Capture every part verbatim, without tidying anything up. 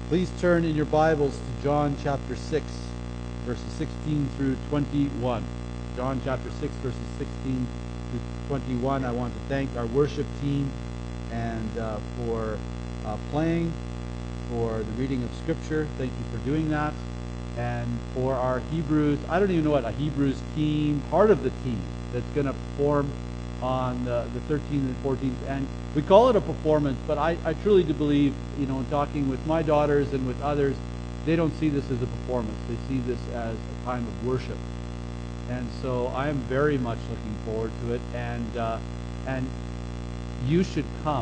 Please turn in your Bibles to John chapter six, verses sixteen through twenty-one. John chapter six, verses sixteen through twenty-one. I want to thank our worship team and uh, for uh, playing, for the reading of Scripture. Thank you for doing that. And for our Hebrews, I don't even know what, a Hebrews team, part of the team that's going to perform on the, the thirteenth and fourteenth. And we call it a performance, but I, I truly do believe, you know, in talking with my daughters and with others, they don't see this as a performance. They see this as a time of worship. And so I am very much looking forward to it. And uh, and you should come.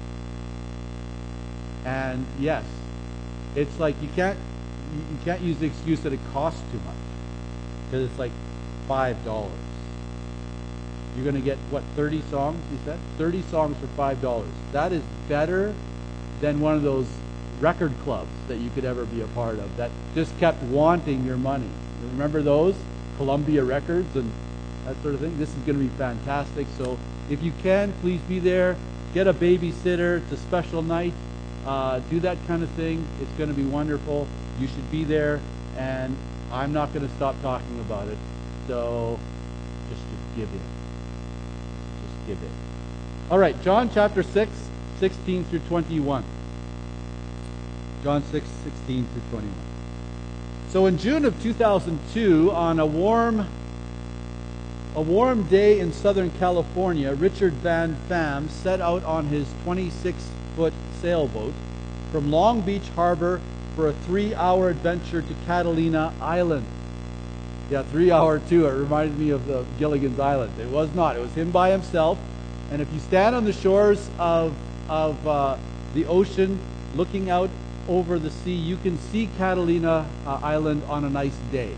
And yes, it's like you can't you can't use the excuse that it costs too much, because it's like five dollars. You're going to get, what, thirty songs, you said? thirty songs for five dollars. That is better than one of those record clubs that you could ever be a part of that just kept wanting your money. Remember those? Columbia Records and that sort of thing. This is going to be fantastic. So if you can, please be there. Get a babysitter. It's a special night. Uh, do that kind of thing. It's going to be wonderful. You should be there. And I'm not going to stop talking about it. So just, just give in. Give it. All right, John chapter six, sixteen through twenty-one. John six, sixteen through twenty-one. So in June of two thousand two, on a warm a warm day in Southern California, Richard Van Pham set out on his twenty-six foot sailboat from Long Beach Harbor for a three-hour adventure to Catalina Island. Yeah, three hour too. It reminded me of the Gilligan's Island. It was not. It was him by himself. And if you stand on the shores of of uh, the ocean, looking out over the sea, you can see Catalina uh, Island on a nice day.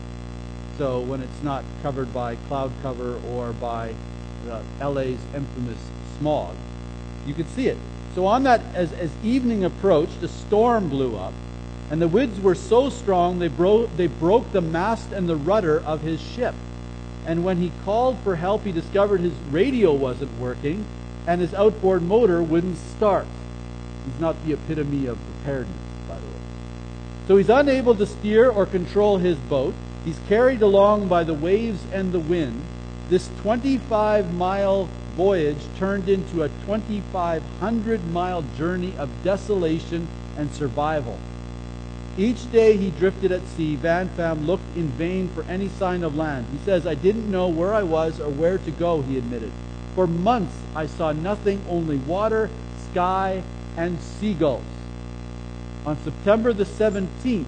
So when it's not covered by cloud cover or by uh, L A's infamous smog, you can see it. So on that, as as evening approached, a storm blew up. And the winds were so strong they broke they broke the mast and the rudder of his ship. And when he called for help, he discovered his radio wasn't working and his outboard motor wouldn't start. He's not the epitome of preparedness, by the way. So he's unable to steer or control his boat. He's carried along by the waves and the wind. This twenty-five mile voyage turned into a twenty-five hundred mile journey of desolation and survival. Each day he drifted at sea, Van Pham looked in vain for any sign of land. He says, "I didn't know where I was or where to go," he admitted. "For months I saw nothing, only water, sky, and seagulls." On September the seventeenth,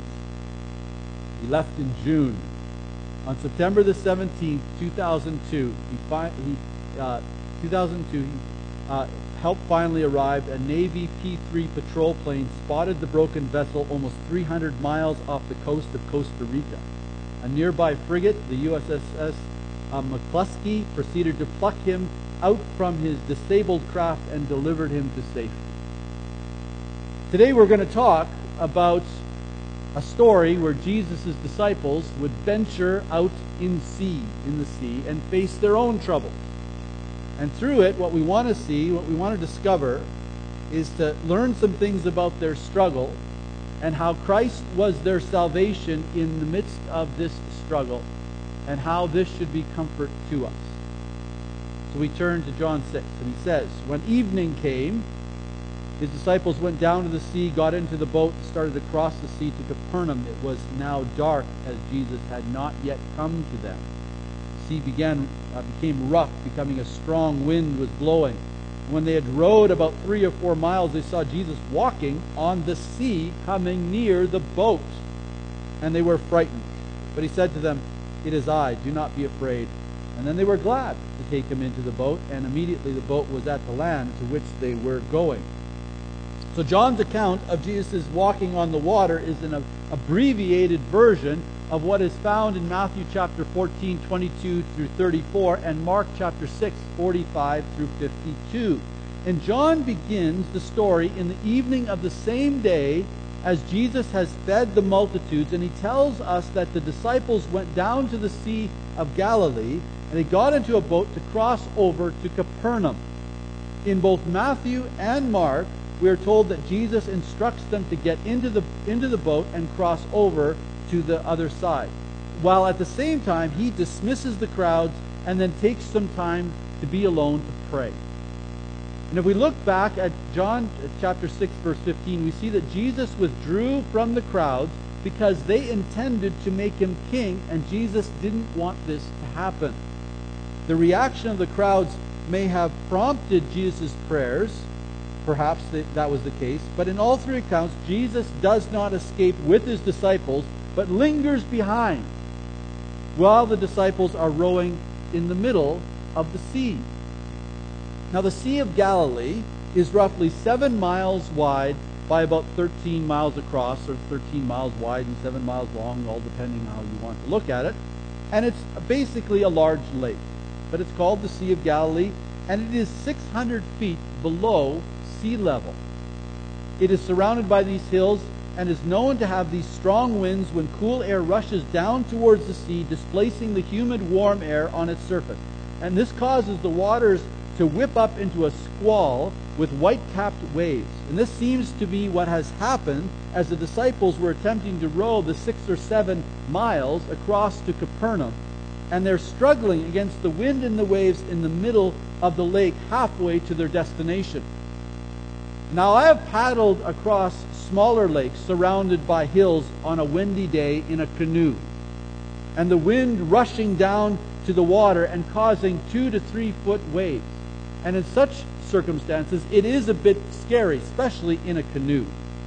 he left in June. On September the seventeenth, two thousand two, he, fi- he uh, two thousand two, he, uh, help finally arrived. A Navy P three patrol plane spotted the broken vessel almost three hundred miles off the coast of Costa Rica. A nearby frigate, the U S S uh, McCluskey, proceeded to pluck him out from his disabled craft and delivered him to safety. Today we're going to talk about a story where Jesus' disciples would venture out in sea, in the sea, and face their own troubles. And through it, what we want to see, what we want to discover, is to learn some things about their struggle and how Christ was their salvation in the midst of this struggle and how this should be comfort to us. So we turn to John six, and he says, "When evening came, his disciples went down to the sea, got into the boat, and started to cross the sea to Capernaum. It was now dark, as Jesus had not yet come to them. The sea began, uh, became rough, becoming a strong wind was blowing. When they had rowed about three or four miles, they saw Jesus walking on the sea, coming near the boat. And they were frightened. But he said to them, 'It is I, do not be afraid.' And then they were glad to take him into the boat, and immediately the boat was at the land to which they were going." So John's account of Jesus' walking on the water is an abbreviated version of what is found in Matthew chapter fourteen, twenty-two through thirty-four, and Mark chapter six, forty-five through fifty-two. And John begins the story in the evening of the same day as Jesus has fed the multitudes, and he tells us that the disciples went down to the Sea of Galilee, and they got into a boat to cross over to Capernaum. In both Matthew and Mark, we are told that Jesus instructs them to get into the into the boat and cross over to the other side, while at the same time he dismisses the crowds and then takes some time to be alone to pray. And if we look back at John chapter six, verse fifteen, we see that Jesus withdrew from the crowds because they intended to make him king, and Jesus didn't want this to happen. The reaction of the crowds may have prompted Jesus' prayers. Perhaps that was the case. But in all three accounts, Jesus does not escape with his disciples, but lingers behind while the disciples are rowing in the middle of the sea. Now, the Sea of Galilee is roughly seven miles wide by about thirteen miles across, or thirteen miles wide and seven miles long, all depending how you want to look at it. And it's basically a large lake. But it's called the Sea of Galilee, and it is six hundred feet below sea level. It is surrounded by these hills and is known to have these strong winds when cool air rushes down towards the sea, displacing the humid, warm air on its surface. And this causes the waters to whip up into a squall with white-capped waves. And this seems to be what has happened as the disciples were attempting to row the six or seven miles across to Capernaum. And they're struggling against the wind and the waves in the middle of the lake, halfway to their destination. Now, I have paddled across smaller lakes surrounded by hills on a windy day in a canoe, and the wind rushing down to the water and causing two to three foot waves. And in such circumstances, it is a bit scary, especially in a canoe.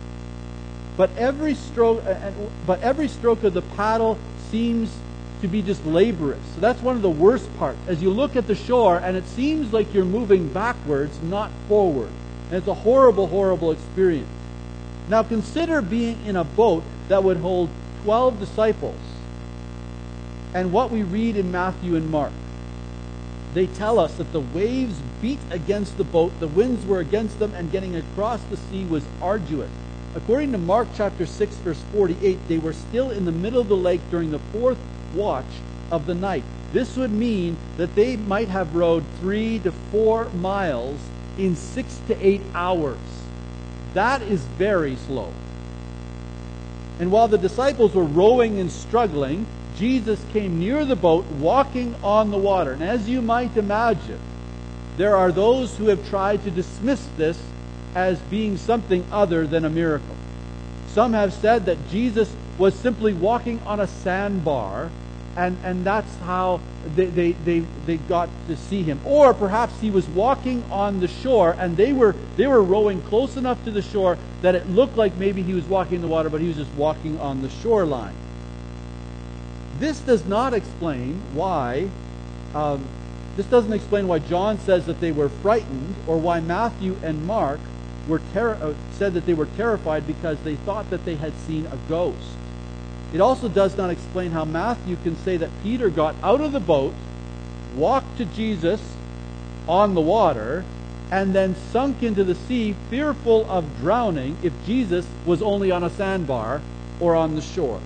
But every stroke, but every stroke of the paddle seems to be just laborious. So that's one of the worst parts. As you look at the shore, and it seems like you're moving backwards, not forward. And it's a horrible, horrible experience. Now consider being in a boat that would hold twelve disciples. And what we read in Matthew and Mark. They tell us that the waves beat against the boat, the winds were against them, and getting across the sea was arduous. According to Mark chapter six, verse forty-eight, they were still in the middle of the lake during the fourth watch of the night. This would mean that they might have rowed three to four miles in six to eight hours. That is very slow. And while the disciples were rowing and struggling, Jesus came near the boat, walking on the water. And as you might imagine, there are those who have tried to dismiss this as being something other than a miracle. Some have said that Jesus was simply walking on a sandbar, and, and that's how they, they, they, they got to see him. Or perhaps he was walking on the shore, and they were, they were rowing close enough to the shore that it looked like maybe he was walking in the water, but he was just walking on the shoreline. This does not explain why, um, this doesn't explain why John says that they were frightened, or why Matthew and Mark were ter- uh, said that they were terrified because they thought that they had seen a ghost. It also does not explain how Matthew can say that Peter got out of the boat, walked to Jesus on the water, and then sunk into the sea, fearful of drowning if Jesus was only on a sandbar or on the shore.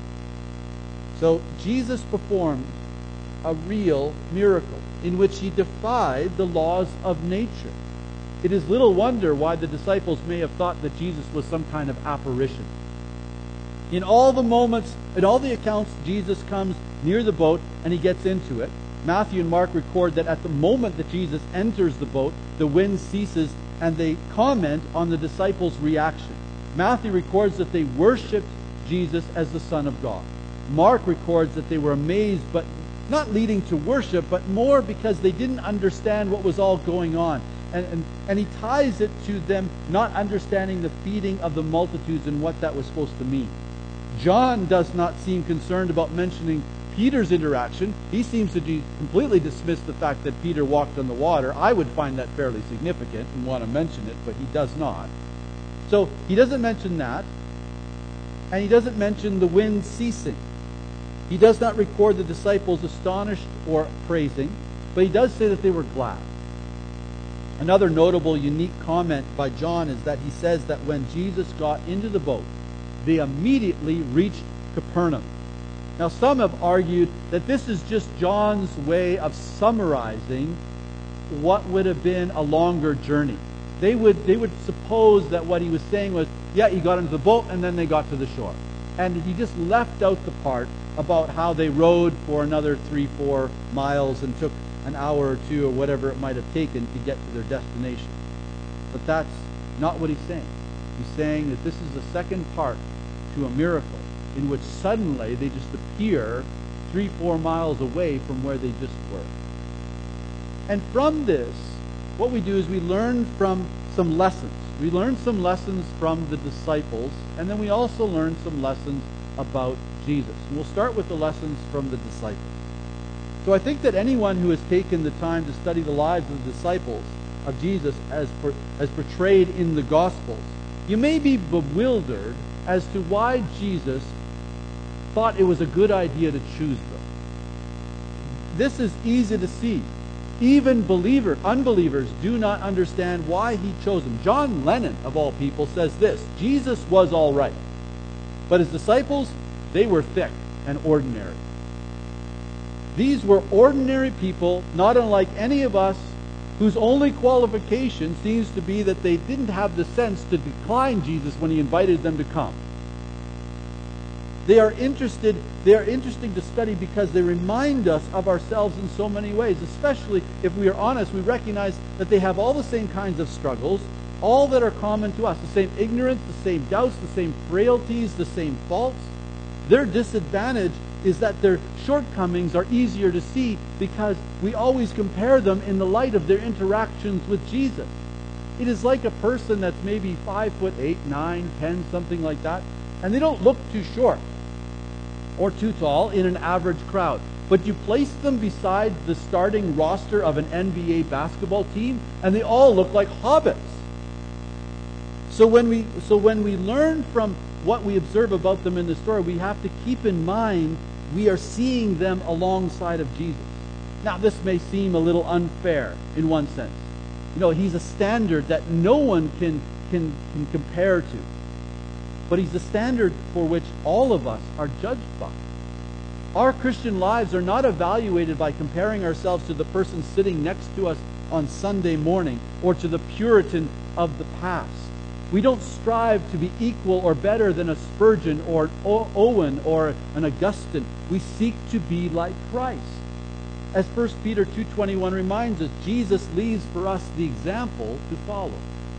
So Jesus performed a real miracle in which he defied the laws of nature. It is little wonder why the disciples may have thought that Jesus was some kind of apparition. In all the moments, in all the accounts, Jesus comes near the boat and he gets into it. Matthew and Mark record that at the moment that Jesus enters the boat, the wind ceases, and they comment on the disciples' reaction. Matthew records that they worshipped Jesus as the Son of God. Mark records that they were amazed, but not leading to worship, but more because they didn't understand what was all going on. And, and, and he ties it to them not understanding the feeding of the multitudes and what that was supposed to mean. John does not seem concerned about mentioning Peter's interaction. He seems to de- completely dismiss the fact that Peter walked on the water. I would find that fairly significant and want to mention it, but he does not. So he doesn't mention that, and he doesn't mention the wind ceasing. He does not record the disciples astonished or praising, but he does say that they were glad. Another notable, unique comment by John is that he says that when Jesus got into the boat, they immediately reached Capernaum. Now, some have argued that this is just John's way of summarizing what would have been a longer journey. they would they would suppose that what he was saying was, yeah, he got into the boat and then they got to the shore. And he just left out the part about how they rowed for another three, four miles and took an hour or two or whatever it might have taken to get to their destination. But that's not what he's saying. He's saying that this is the second part to a miracle in which suddenly they just appear three, four miles away from where they just were. And from this, what we do is we learn from some lessons. We learn some lessons from the disciples, and then we also learn some lessons about Jesus. And we'll start with the lessons from the disciples. So I think that anyone who has taken the time to study the lives of the disciples of Jesus as, per, as portrayed in the Gospels, you may be bewildered as to why Jesus thought it was a good idea to choose them. This is easy to see. Even believer, unbelievers do not understand why he chose them. John Lennon, of all people, says this: Jesus was all right, but his disciples, they were thick and ordinary. These were ordinary people, not unlike any of us, whose only qualification seems to be that they didn't have the sense to decline Jesus when he invited them to come. They are interested, they are interesting to study because they remind us of ourselves in so many ways. Especially if we are honest, we recognize that they have all the same kinds of struggles, all that are common to us. The same ignorance, the same doubts, the same frailties, the same faults. Their disadvantage is that their shortcomings are easier to see because we always compare them in the light of their interactions with Jesus. It is like a person that's maybe five foot eight, nine, ten, something like that, and they don't look too short or too tall in an average crowd. But you place them beside the starting roster of an N B A basketball team, and they all look like hobbits. So when we so when we learn from what we observe about them in the story, we have to keep in mind we are seeing them alongside of Jesus. Now, this may seem a little unfair in one sense. You know, he's a standard that no one can can, can compare to. But he's the standard for which all of us are judged by. Our Christian lives are not evaluated by comparing ourselves to the person sitting next to us on Sunday morning or to the Puritan of the past. We don't strive to be equal or better than a Spurgeon or an Owen or an Augustine. We seek to be like Christ. As First Peter two twenty-one reminds us, Jesus leaves for us the example to follow.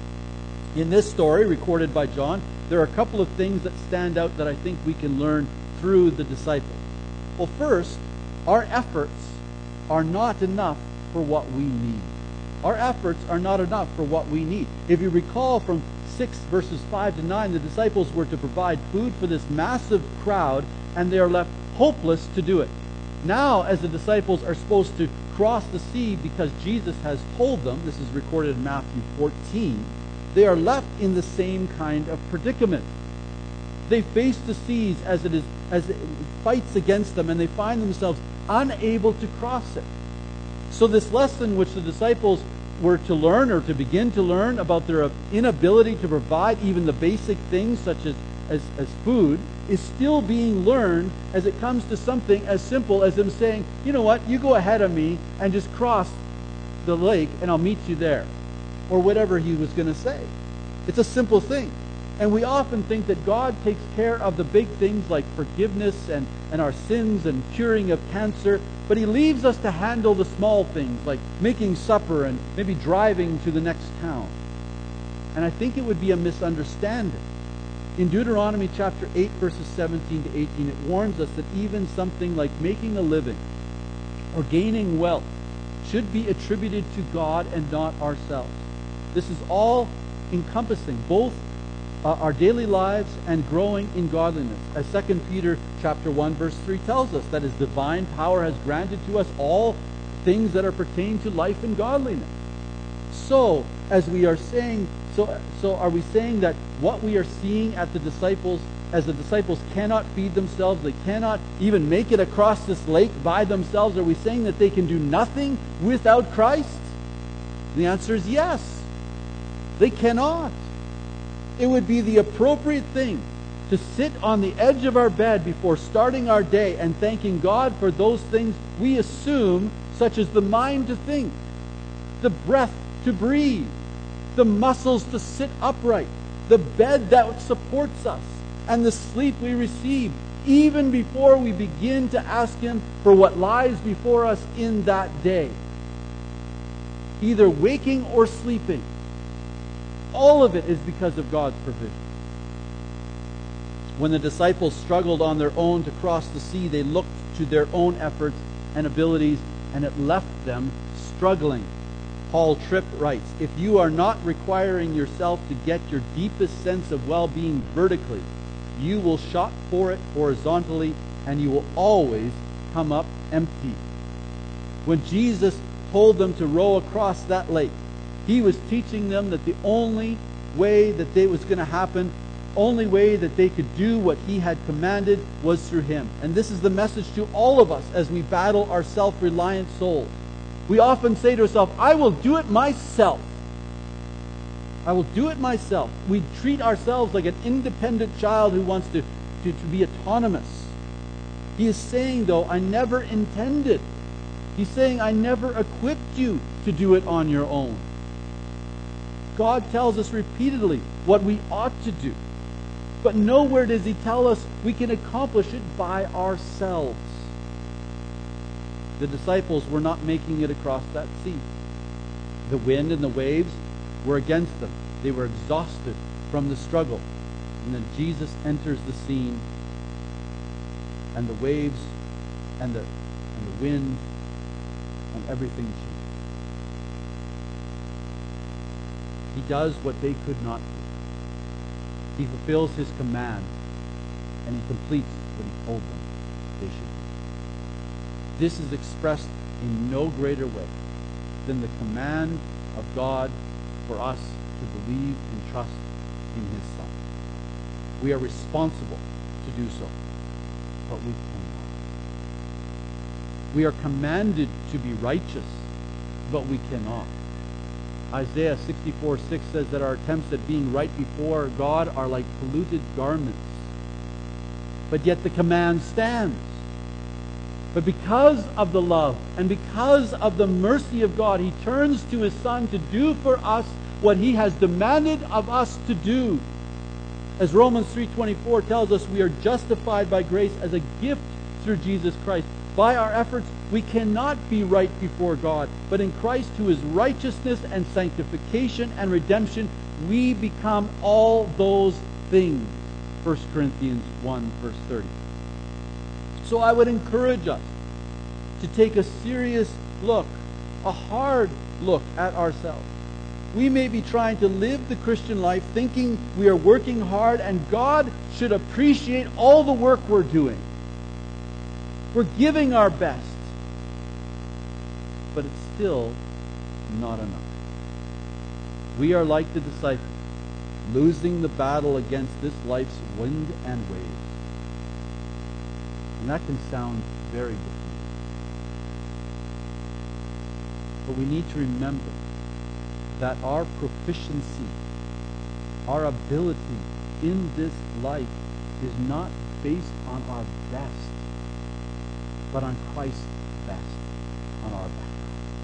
In this story, recorded by John, there are a couple of things that stand out that I think we can learn through the disciples. Well, first, our efforts are not enough for what we need. Our efforts are not enough for what we need. If you recall from six verses five to nine, the disciples were to provide food for this massive crowd, and they are left hopeless to do it. Now, as the disciples are supposed to cross the sea because Jesus has told them, this is recorded in Matthew fourteen, they are left in the same kind of predicament. They face the seas as it is as it fights against them, and they find themselves unable to cross it. So this lesson which the disciples were to learn, or to begin to learn, about their inability to provide even the basic things such as, as, as food, is still being learned as it comes to something as simple as them saying, you know what, you go ahead of me and just cross the lake and I'll meet you there. Or whatever he was going to say. It's a simple thing. And we often think that God takes care of the big things like forgiveness and, and our sins and curing of cancer, but he leaves us to handle the small things like making supper and maybe driving to the next town. And I think it would be a misunderstanding. In Deuteronomy chapter eight, verses seventeen to eighteen, it warns us that even something like making a living or gaining wealth should be attributed to God and not ourselves. This is all encompassing both uh, our daily lives and growing in godliness. As Second Peter chapter one verse three tells us, that his divine power has granted to us all things that are pertain to life and godliness. So, as we are saying, so so are we saying that what we are seeing at the disciples, as the disciples cannot feed themselves, they cannot even make it across this lake by themselves, are we saying that they can do nothing without Christ? The answer is yes. They cannot. It would be the appropriate thing to sit on the edge of our bed before starting our day and thanking God for those things we assume, such as the mind to think, the breath to breathe, the muscles to sit upright, the bed that supports us, and the sleep we receive, even before we begin to ask Him for what lies before us in that day. Either waking or sleeping, all of it is because of God's provision. When the disciples struggled on their own to cross the sea, they looked to their own efforts and abilities, and it left them struggling. Paul Tripp writes, "If you are not requiring yourself to get your deepest sense of well-being vertically, you will shot for it horizontally, and you will always come up empty." When Jesus told them to row across that lake, He was teaching them that the only way that it was going to happen, only way that they could do what He had commanded, was through Him. And this is the message to all of us as we battle our self-reliant souls. We often say to ourselves, I will do it myself. I will do it myself. We treat ourselves like an independent child who wants to, to, to be autonomous. He is saying, though, I never intended. He's saying, I never equipped you to do it on your own. God tells us repeatedly what we ought to do. But nowhere does He tell us we can accomplish it by ourselves. The disciples were not making it across that sea. The wind and the waves were against them. They were exhausted from the struggle. And then Jesus enters the scene, and the waves and the, and the wind and everything changes. He does what they could not do. He fulfills His command, and He completes what He told them they should do. This is expressed in no greater way than the command of God for us to believe and trust in His Son. We are responsible to do so, but we cannot. We are commanded to be righteous, but we cannot. Isaiah sixty-four six says that our attempts at being right before God are like polluted garments. But yet the command stands. But because of the love and because of the mercy of God, He turns to His Son to do for us what He has demanded of us to do. As Romans three twenty-four tells us, we are justified by grace as a gift through Jesus Christ. By our efforts, we cannot be right before God. But in Christ, who is righteousness and sanctification and redemption, we become all those things. First Corinthians one, verse thirty. So I would encourage us to take a serious look, a hard look at ourselves. We may be trying to live the Christian life thinking we are working hard, and God should appreciate all the work we're doing. We're giving our best. But it's still not enough. We are like the disciples, losing the battle against this life's wind and waves. And that can sound very different. But we need to remember that our proficiency, our ability in this life is not based on our best, but on Christ's best on our background.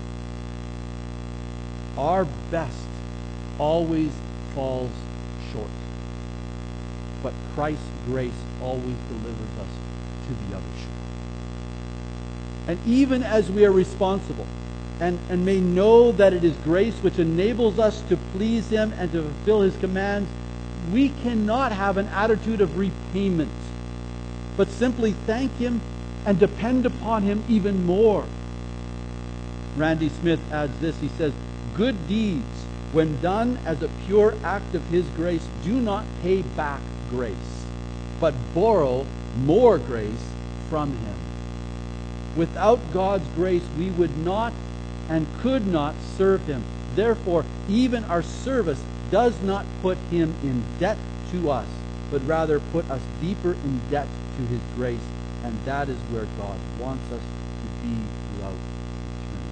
Our best always falls short, but Christ's grace always delivers us to the other shore. And even as we are responsible and, and may know that it is grace which enables us to please Him and to fulfill His commands, we cannot have an attitude of repayment, but simply thank Him and depend upon Him even more. Randy Smith adds this. He says, good deeds, when done as a pure act of His grace, do not pay back grace, but borrow more grace from Him. Without God's grace, we would not and could not serve Him. Therefore, even our service does not put Him in debt to us, but rather put us deeper in debt to His grace. And that is where God wants us to be throughout eternity.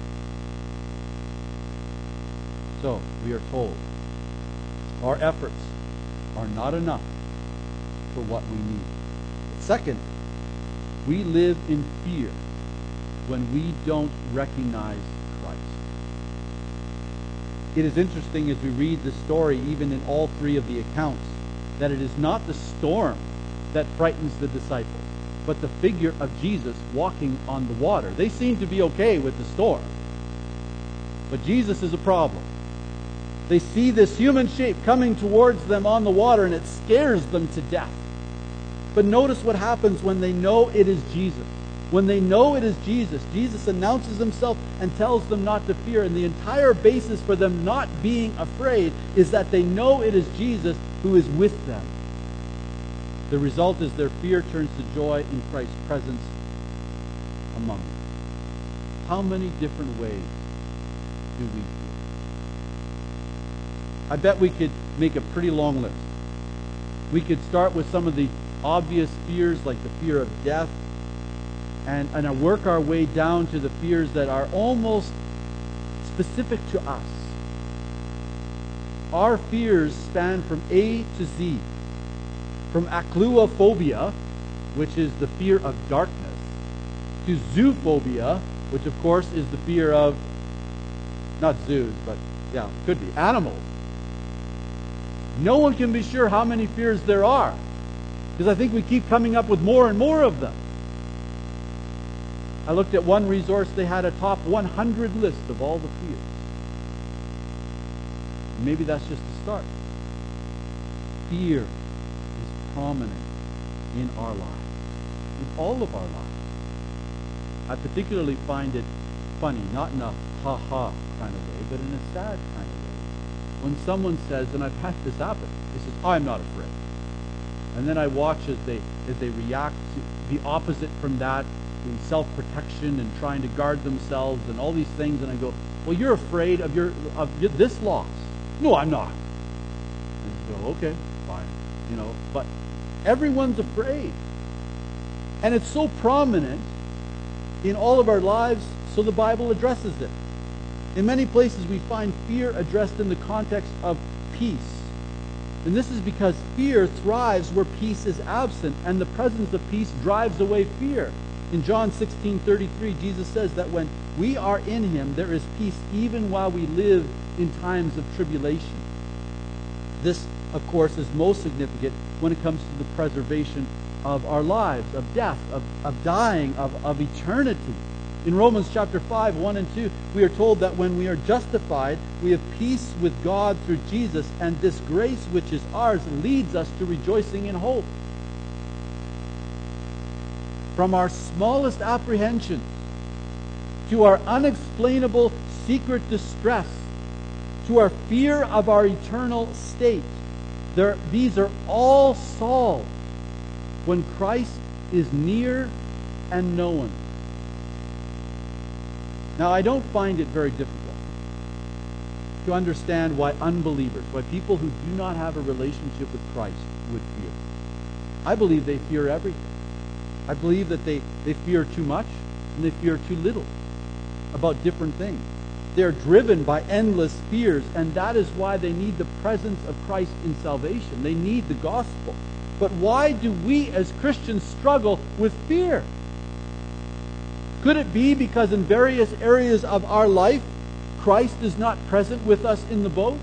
So, we are told our efforts are not enough for what we need. Second, we live in fear when we don't recognize Christ. it is interesting as we read the story, even in all three of the accounts, that it is not the storm that frightens the disciples, but the figure of Jesus walking on the water. They seem to be okay with the storm, but Jesus is a problem. They see this human shape coming towards them on the water, and it scares them to death. But notice what happens when they know it is Jesus. When they know it is Jesus, Jesus announces himself and tells them not to fear. And the entire basis for them not being afraid is that they know it is Jesus who is with them. The result is their fear turns to joy in Christ's presence among them. How many different ways do we fear? I bet we could make a pretty long list. We could start with some of the obvious fears, like the fear of death, and, and work our way down to the fears that are almost specific to us. Our fears span from A to Z. From acluophobia, which is the fear of darkness, to zoophobia, which of course is the fear of, not zoos, but yeah, it could be, animals. No one can be sure how many fears there are, because I think we keep coming up with more and more of them. I looked at one resource, they had a top one hundred list of all the fears. Maybe that's just the start. Fear is prominent in our lives, in all of our lives. I particularly find it funny, not in a ha-ha kind of way, but in a sad kind of way. When someone says, and I've had this happen, they says, I'm not afraid. And then I watch as they as they react to the opposite from that, the self-protection and trying to guard themselves and all these things, and I go, well, you're afraid of your of this loss. No, I'm not. And I go, okay, fine. You know, but everyone's afraid. And it's so prominent in all of our lives, so the Bible addresses it. In many places we find fear addressed in the context of peace. And this is because fear thrives where peace is absent, and the presence of peace drives away fear. In John sixteen thirty-three, Jesus says that when we are in him, there is peace even while we live in times of tribulation. This, of course, is most significant when it comes to the preservation of our lives, of death, of, of dying, of, of eternity. In Romans chapter five, one and two, we are told that when we are justified, we have peace with God through Jesus, and this grace which is ours leads us to rejoicing in hope. From our smallest apprehensions to our unexplainable secret distress, to our fear of our eternal state, there, these are all solved when Christ is near and known. Now, I don't find it very difficult to understand why unbelievers, why people who do not have a relationship with Christ would fear. I believe they fear everything. I believe that they, they fear too much and they fear too little about different things. They're driven by endless fears, and that is why they need the presence of Christ in salvation. They need the gospel. But why do we as Christians struggle with fear? Could it be because in various areas of our life, Christ is not present with us in the boat?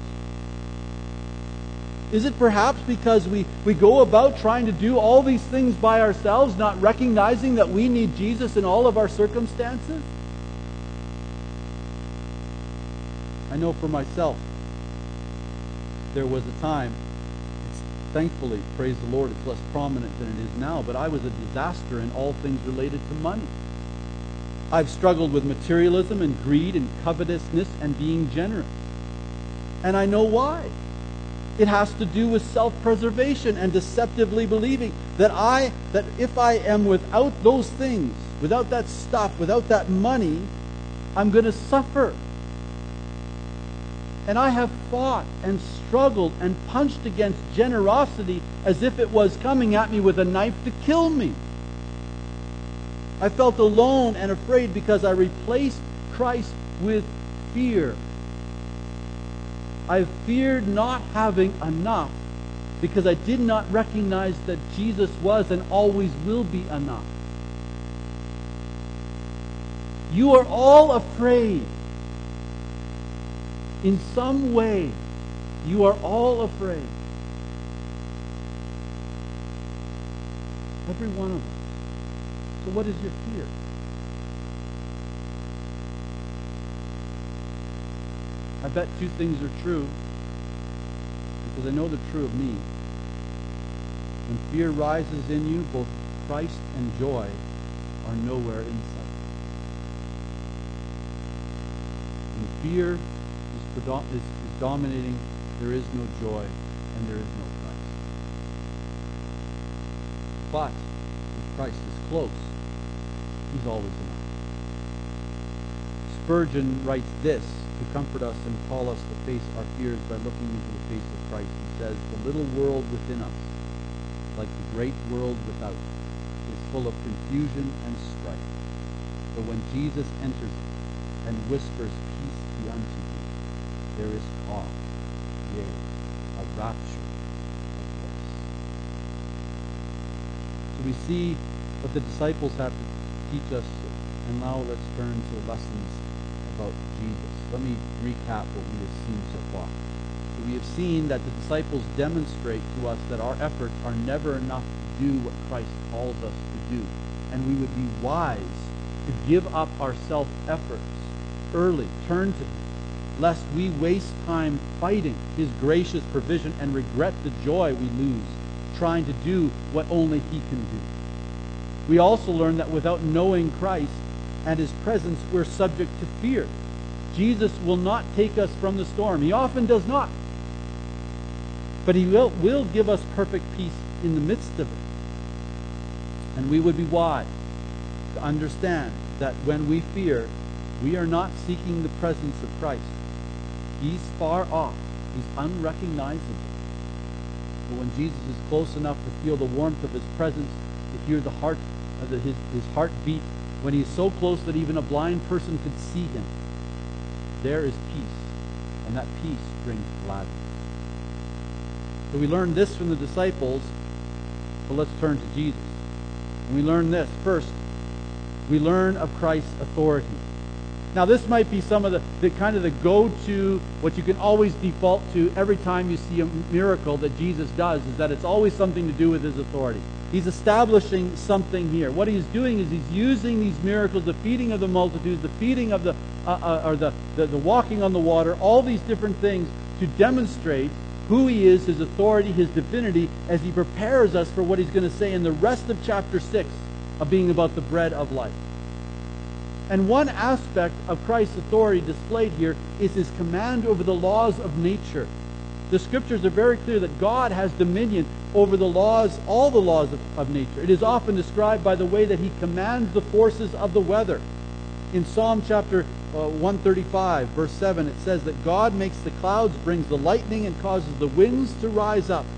Is it perhaps because we, we go about trying to do all these things by ourselves, not recognizing that we need Jesus in all of our circumstances? I know for myself, there was a time, it's, thankfully, praise the Lord, it's less prominent than it is now, but I was a disaster in all things related to money. I've struggled with materialism and greed and covetousness and being generous. And I know why. It has to do with self-preservation and deceptively believing that I, that if I am without those things, without that stuff, without that money, I'm going to suffer. And I have fought and struggled and punched against generosity as if it was coming at me with a knife to kill me. I felt alone and afraid because I replaced Christ with fear. I feared not having enough because I did not recognize that Jesus was and always will be enough. You are all afraid. In some way, you are all afraid. Every one of us. So what is your fear? I bet two things are true, because I know they're true of me. When fear rises in you, both Christ and joy are nowhere in sight. When fear is, predom- is, is dominating, there is no joy and there is no Christ. But if Christ is close, he's always enough. Spurgeon writes this to comfort us and call us to face our fears by looking into the face of Christ. He says, "The little world within us, like the great world without, is full of confusion and strife. But when Jesus enters it and whispers, 'Peace be unto you,' there is calm, yea, a rapture of bliss." So we see what the disciples have to teach us, and now let's turn to lessons about Jesus. Let me recap what we have seen so far. So we have seen that the disciples demonstrate to us that our efforts are never enough to do what Christ calls us to do. And we would be wise to give up our self-efforts early, turn to Him, lest we waste time fighting His gracious provision and regret the joy we lose trying to do what only He can do. We also learn that without knowing Christ and His presence, we're subject to fear. Jesus will not take us from the storm. He often does not. But He will, will give us perfect peace in the midst of it. And we would be wise to understand that when we fear, we are not seeking the presence of Christ. He's far off. He's unrecognizable. But when Jesus is close enough to feel the warmth of His presence, to hear the heart of the, his, his heart beat, when He is so close that even a blind person could see Him, there is peace. And that peace brings gladness. So we learn this from the disciples, but let's turn to Jesus. And we learn this. First, we learn of Christ's authority. Now this might be some of the, the kind of the go-to, what you can always default to every time you see a miracle that Jesus does, is that it's always something to do with His authority. He's establishing something here. What He's doing is He's using these miracles, the feeding of the multitudes, the feeding of the, uh, uh, or the, the, the walking on the water, all these different things to demonstrate who He is, His authority, His divinity, as He prepares us for what He's going to say in the rest of chapter six of being about the bread of life. And one aspect of Christ's authority displayed here is His command over the laws of nature. The Scriptures are very clear that God has dominion over the laws, all the laws of, of nature. It is often described by the way that He commands the forces of the weather. In Psalm chapter uh, one thirty-five, verse seven, it says that God makes the clouds, brings the lightning, and causes the winds to rise up.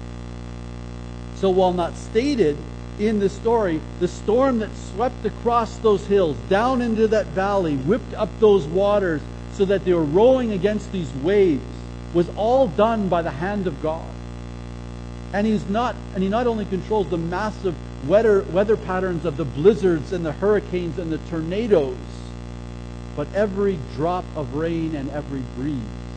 So while not stated in this story, the storm that swept across those hills, down into that valley, whipped up those waters so that they were rolling against these waves, was all done by the hand of God. And He's not, and He not only controls the massive weather, weather patterns of the blizzards and the hurricanes and the tornadoes, but every drop of rain and every breeze.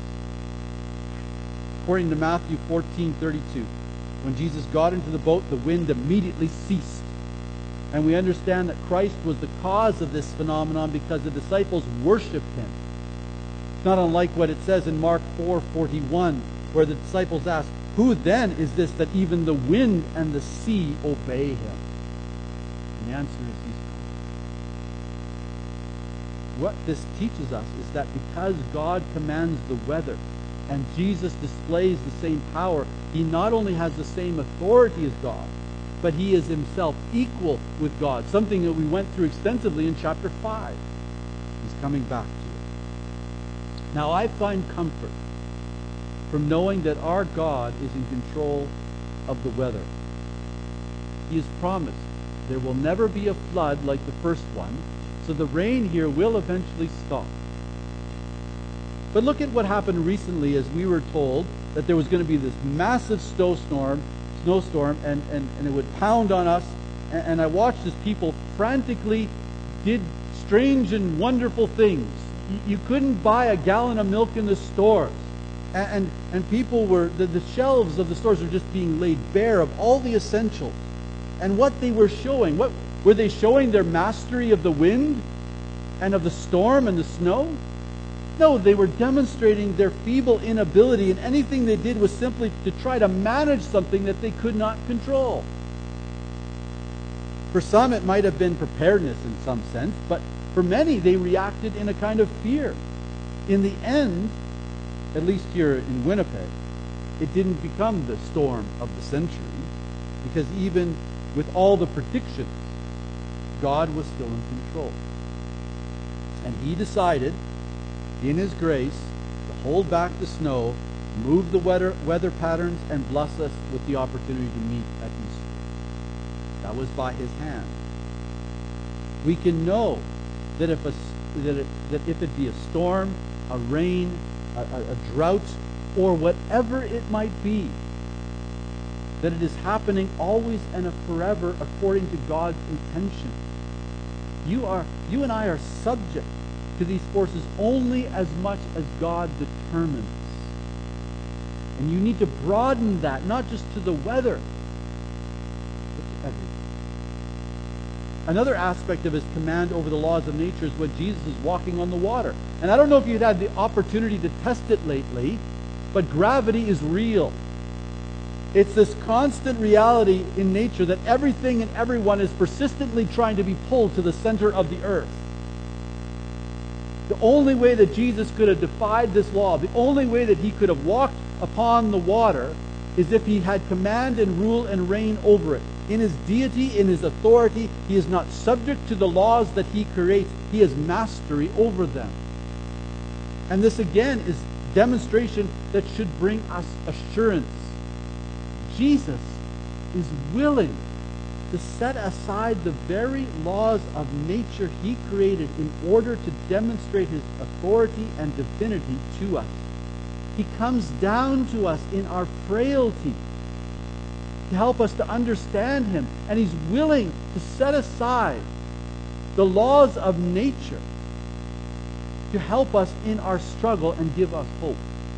According to Matthew fourteen thirty-two, when Jesus got into the boat, the wind immediately ceased. And we understand that Christ was the cause of this phenomenon because the disciples worshipped Him. It's not unlike what it says in Mark four forty-one, where the disciples ask, "Who then is this that even the wind and the sea obey Him?" And the answer is He's God. What this teaches us is that because God commands the weather and Jesus displays the same power, He not only has the same authority as God, but He is Himself equal with God, something that we went through extensively in chapter five. He's coming back to it. Now I find comfort from knowing that our God is in control of the weather. He has promised there will never be a flood like the first one, so the rain here will eventually stop. But look at what happened recently, as we were told that there was going to be this massive snowstorm, snowstorm, and, and, and it would pound on us. And, and I watched as people frantically did strange and wonderful things you couldn't buy a gallon of milk in the stores. And, and, and people were, the, the shelves of the stores were just being laid bare of all the essentials. And what they were showing, what were they showing? Their mastery of the wind and of the storm and the snow? No, they were demonstrating their feeble inability, and anything they did was simply to try to manage something that they could not control. For some, it might have been preparedness in some sense, but for many, they reacted in a kind of fear. In the end, at least here in Winnipeg, it didn't become the storm of the century, because even with all the predictions, God was still in control. And He decided, in His grace, to hold back the snow, move the weather, weather patterns, and bless us with the opportunity to meet at Easter. That was by His hand. We can know that if, a, that it, that if it be a storm, a rain, a, a, a drought, or whatever it might be, that it is happening always and forever according to God's intention. You are, you and I are subject to these forces only as much as God determines. And you need to broaden that, not just to the weather, but to everything. Another aspect of His command over the laws of nature is when Jesus is walking on the water. And I don't know if you've had the opportunity to test it lately, but gravity is real. It's this constant reality in nature that everything and everyone is persistently trying to be pulled to the center of the earth. The only way that Jesus could have defied this law, the only way that He could have walked upon the water, is if He had command and rule and reign over it. In His deity, in His authority, He is not subject to the laws that He creates. He has mastery over them. And this again is demonstration that should bring us assurance. Jesus is willing to set aside the very laws of nature He created in order to demonstrate His authority and divinity to us. He comes down to us in our frailty to help us to understand Him, and He's willing to set aside the laws of nature to help us in our struggle and give us hope.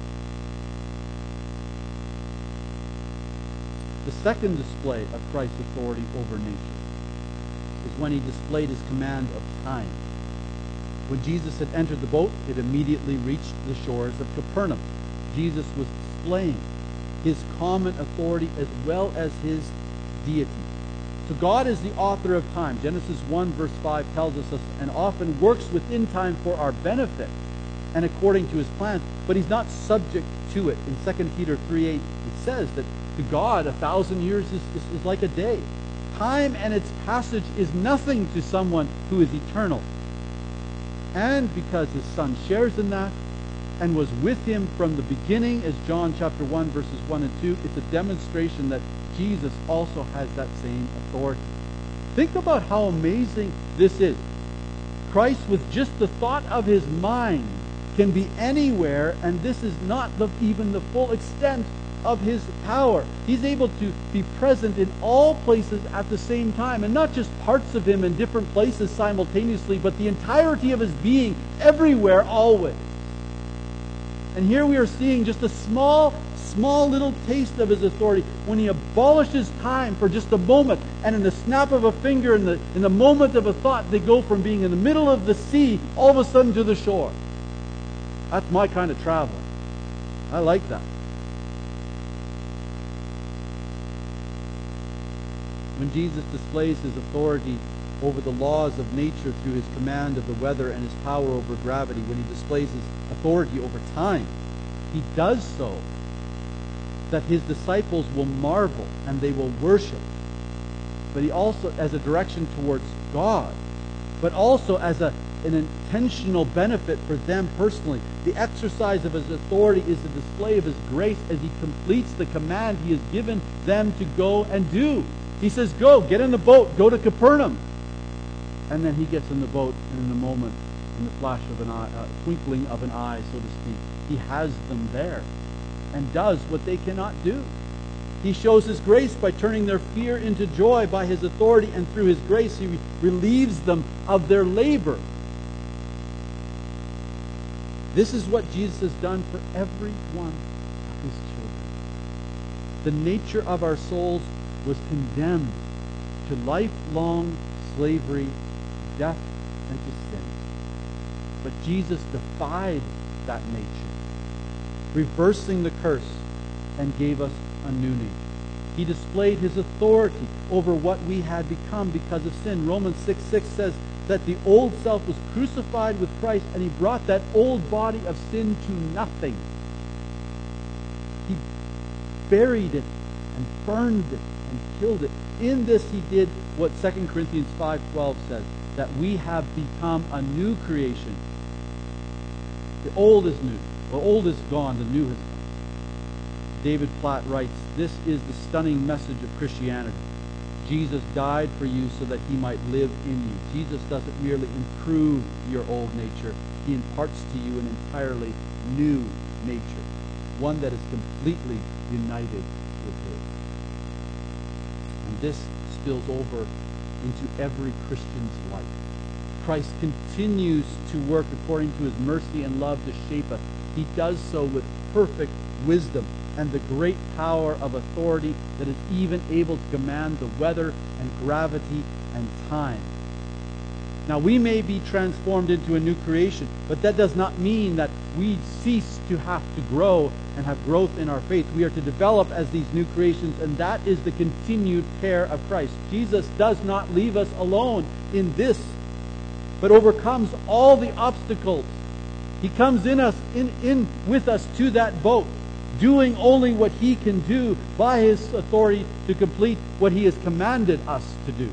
The second display of Christ's authority over nature is when He displayed His command of time. When Jesus had entered the boat, it immediately reached the shores of Capernaum. Jesus was displaying His common authority as well as His deity. So God is the author of time. Genesis one verse five tells us, and often works within time for our benefit and according to His plan, but He's not subject to it. In Second Peter three eight, it says that to God, a thousand years is, is, is like a day. Time and its passage is nothing to someone who is eternal. And because His Son shares in that and was with Him from the beginning, as John chapter one, verses one and two, it's a demonstration that Jesus also has that same authority. Think about how amazing this is. Christ, with just the thought of His mind, can be anywhere, and this is not the, even the full extent of His power. He's able to be present in all places at the same time, and not just parts of Him in different places simultaneously, but the entirety of His being everywhere, always. And here we are seeing just a small, small little taste of His authority when He abolishes time for just a moment, and in the snap of a finger, in the, in the moment of a thought, they go from being in the middle of the sea all of a sudden to the shore. That's my kind of travel. I like that. When Jesus displays His authority over the laws of nature through His command of the weather and His power over gravity, when He displays His authority over time, He does so that His disciples will marvel and they will worship. But He also, as a direction towards God, but also as a, an intentional benefit for them personally. The exercise of His authority is the display of His grace as He completes the command He has given them to go and do. He says, go, get in the boat, go to Capernaum. And then He gets in the boat, and in a moment, in the flash of an eye, uh, twinkling of an eye, so to speak, He has them there and does what they cannot do. He shows His grace by turning their fear into joy by His authority, and through His grace He relieves them of their labor. This is what Jesus has done for every one of his children. The nature of our souls was condemned to lifelong slavery, death, and to sin. But Jesus defied that nature, reversing the curse, and gave us a new nature. He displayed his authority over what we had become because of sin. Romans six six says that the old self was crucified with Christ, and he brought that old body of sin to nothing. He buried it and burned it and killed it. In this he did what Second Corinthians five twelve says, that we have become a new creation. The old is new. The old is gone. The new has come. David Platt writes, this is the stunning message of Christianity. Jesus died for you so that he might live in you. Jesus doesn't merely improve your old nature. He imparts to you an entirely new nature, one that is completely united with his. And this spills over into every Christian's life. Christ continues to work according to his mercy and love to shape us. He does so with perfect wisdom and the great power of authority that is even able to command the weather and gravity and time. Now, we may be transformed into a new creation, but that does not mean that we cease to have to grow and have growth in our faith. We are to develop as these new creations, and that is the continued care of Christ. Jesus does not leave us alone in this, but overcomes all the obstacles. He comes in us, in, in with us to that boat, doing only what he can do by his authority to complete what he has commanded us to do.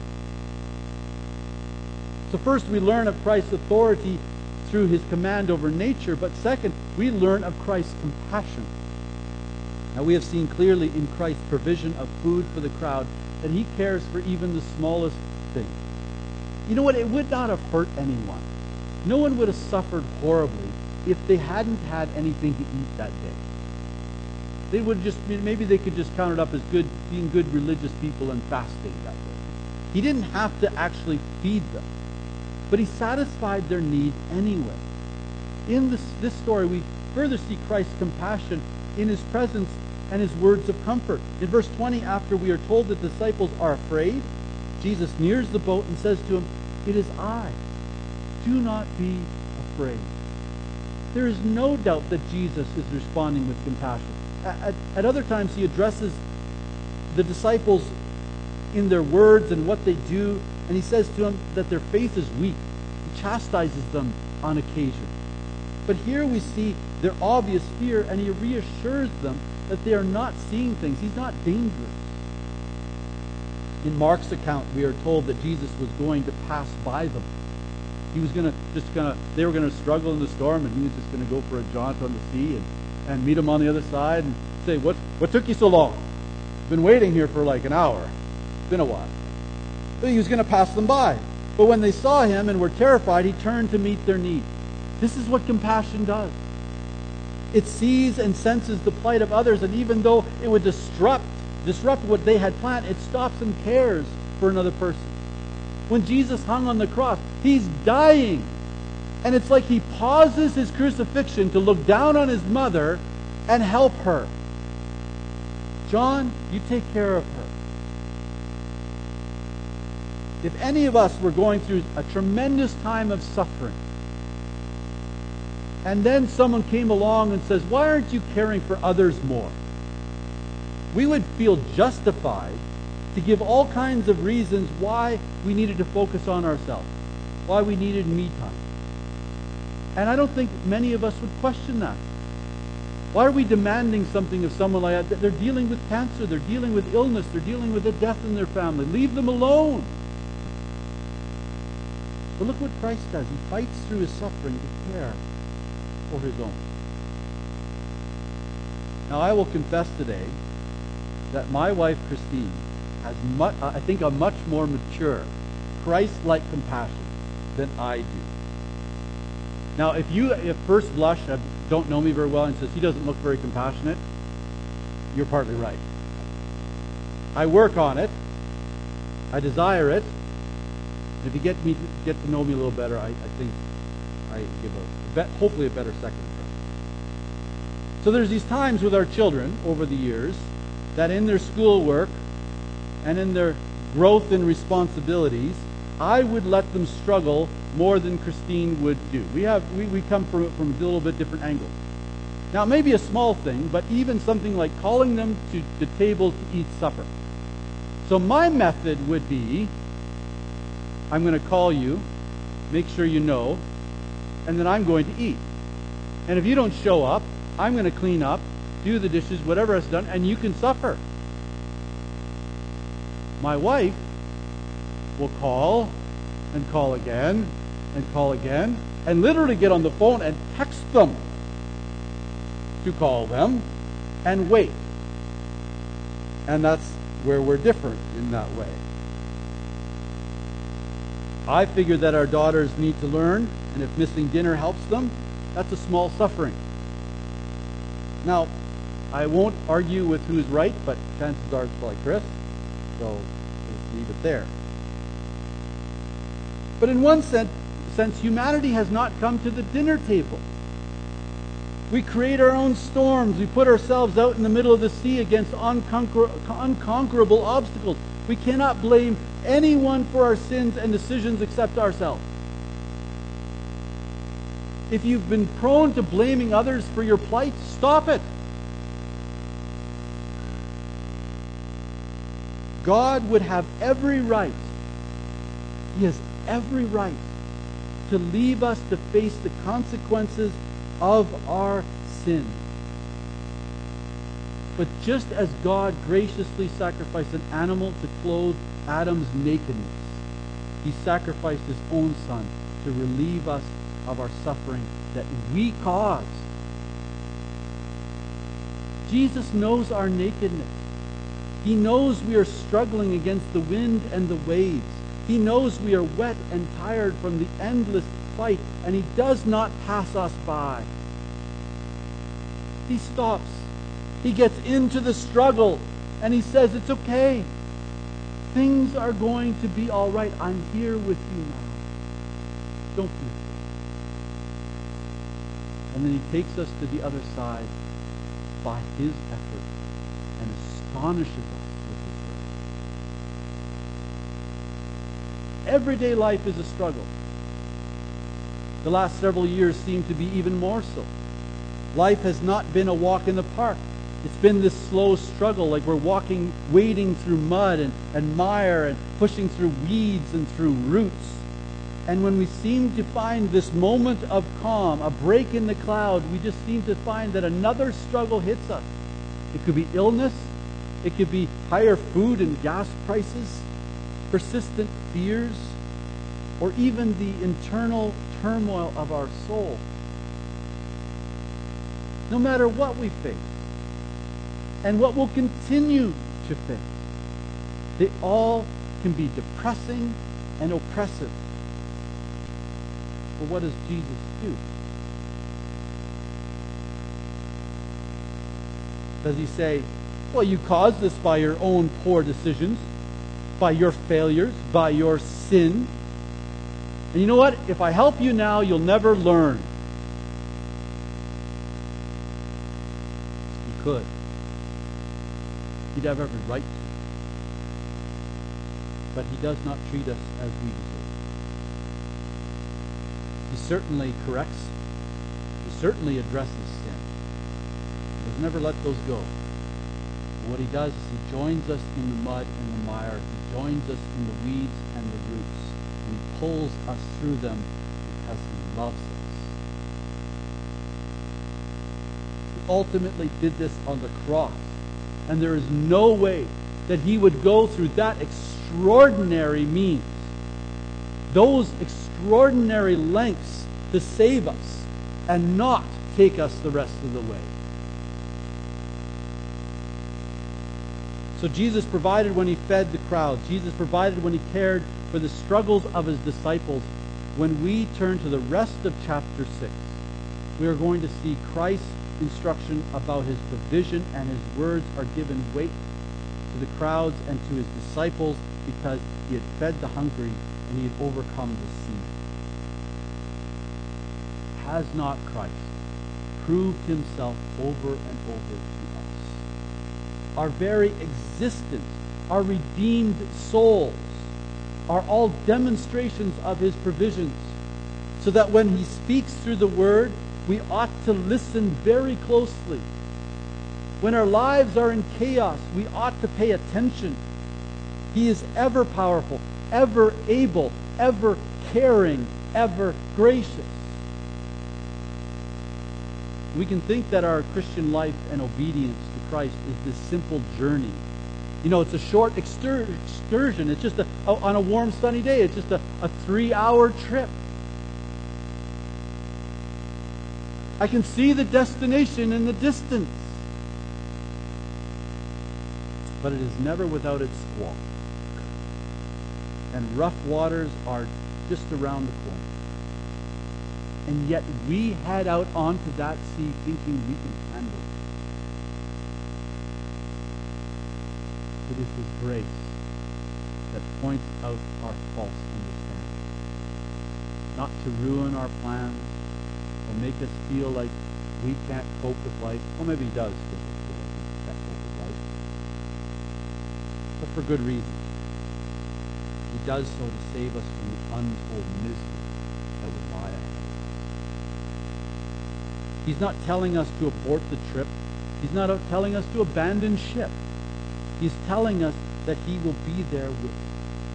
So first we learn of Christ's authority through his command over nature, but second, we learn of Christ's compassion. Now we have seen clearly in Christ's provision of food for the crowd that he cares for even the smallest thing. You know what? It would not have hurt anyone. No one would have suffered horribly if they hadn't had anything to eat that day. They would just, maybe they could just count it up as good, being good religious people and fasting that day. He didn't have to actually feed them, but he satisfied their need anyway. In this, this story, we further see Christ's compassion in his presence and his words of comfort. In verse twenty, after we are told that the disciples are afraid, Jesus nears the boat and says to him, "It is I. Do not be afraid." There is no doubt that Jesus is responding with compassion. At, at other times, he addresses the disciples in their words and what they do, and he says to them that their faith is weak. He chastises them on occasion. But here we see their obvious fear, and he reassures them that they are not seeing things. He's not dangerous. In Mark's account, we are told that Jesus was going to pass by them. He was going to just going to, they were going to struggle in the storm, and he was just going to go for a jaunt on the sea and, and meet them on the other side and say, what, what took you so long? Been waiting here for like an hour. It's been a while. But he was going to pass them by. But when they saw him and were terrified, he turned to meet their need. This is what compassion does. It sees and senses the plight of others, and even though it would disrupt, disrupt what they had planned, it stops and cares for another person. When Jesus hung on the cross, he's dying. And it's like he pauses his crucifixion to look down on his mother and help her. John, you take care of her. If any of us were going through a tremendous time of suffering, and then someone came along and says, why aren't you caring for others more? We would feel justified to give all kinds of reasons why we needed to focus on ourselves, why we needed me time. And I don't think many of us would question that. Why are we demanding something of someone like that? They're dealing with cancer, they're dealing with illness, they're dealing with a death in their family. Leave them alone. But look what Christ does. He fights through his suffering to care for his own. Now, I will confess today that my wife, Christine, has much, I think, a much more mature, Christ-like compassion than I do. Now, if you, at first blush, don't know me very well and says, he doesn't look very compassionate, you're partly right. I work on it. I desire it. If you get me get to know me a little better, I, I think I give a, hopefully a better second impression. So there's these times with our children over the years that in their schoolwork and in their growth in responsibilities, I would let them struggle more than Christine would do. We have we, we come from from a little bit different angles. Now, it may be a small thing, but even something like calling them to the table to eat supper. So my method would be, I'm going to call you, make sure you know, and then I'm going to eat. And if you don't show up, I'm going to clean up, do the dishes, whatever is done, and you can suffer. My wife will call and call again and call again and literally get on the phone and text them to call them and wait. And that's where we're different in that way. I figure that our daughters need to learn, and if missing dinner helps them, that's a small suffering. Now, I won't argue with who's right, but chances are it's probably Chris, so just leave it there. But in one sense, sense, humanity has not come to the dinner table. We create our own storms. We put ourselves out in the middle of the sea against unconquer- unconquerable obstacles. We cannot blame anyone for our sins and decisions except ourselves. If you've been prone to blaming others for your plight, stop it. God would have every right, He has every right to leave us to face the consequences of our sin. But just as God graciously sacrificed an animal to clothe Adam's nakedness, He sacrificed His own Son to relieve us of our suffering that we caused. Jesus knows our nakedness. He knows we are struggling against the wind and the waves. He knows we are wet and tired from the endless fight, and He does not pass us by. He stops. He gets into the struggle, and He says, it's okay. Things are going to be all right. I'm here with you now. Don't be afraid. And then He takes us to the other side by His effort and astonishes us with His grace. Everyday life is a struggle. The last several years seem to be even more so. Life has not been a walk in the park. It's been this slow struggle, like we're walking, wading through mud and, and mire and pushing through weeds and through roots. And when we seem to find this moment of calm, a break in the cloud, we just seem to find that another struggle hits us. It could be illness. It could be higher food and gas prices, persistent fears, or even the internal turmoil of our soul. No matter what we face, and what we'll continue to face, they all can be depressing and oppressive. But what does Jesus do? Does He say, well, you caused this by your own poor decisions, by your failures, by your sin? And you know what? If I help you now, you'll never learn. He could. He'd have every right to. But He does not treat us as we deserve. He certainly corrects. He certainly addresses sin. He does never let those go. And what He does is He joins us in the mud and the mire. He joins us in the weeds and the roots. And He pulls us through them because He loves us. He ultimately did this on the cross. And there is no way that He would go through that extraordinary means, those extraordinary lengths to save us, and not take us the rest of the way. So Jesus provided when He fed the crowd. Jesus provided when He cared for the struggles of His disciples. When we turn to the rest of chapter six, we are going to see Christ's instruction about His provision, and His words are given weight to the crowds and to His disciples because He had fed the hungry and He had overcome the sea. Has not Christ proved himself over and over to us. Our very existence, our redeemed souls, are all demonstrations of his provisions, so that when he speaks through the word, we ought to listen very closely. When our lives are in chaos, we ought to pay attention. He is ever powerful, ever able, ever caring, ever gracious. We can think that our Christian life and obedience to Christ is this simple journey. You know, it's a short excur- excursion. It's just a, a, on a warm, sunny day. It's just a, a three-hour trip. I can see the destination in the distance. But it is never without its squall. And rough waters are just around the corner. And yet we head out onto that sea thinking we can handle it. It is his grace that points out our false understanding. Not to ruin our plans or make us feel like we can't cope with life. Well, maybe he does make us feel like we can't cope with life. But for good reason. He does so to save us from the untold misery that would lie ahead. He's not telling us to abort the trip. He's not telling us to abandon ship. He's telling us that he will be there with us.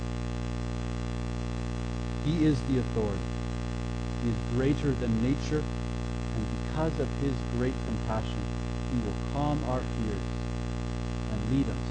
He is the authority. He is greater than nature, and because of his great compassion, he will calm our fears and lead us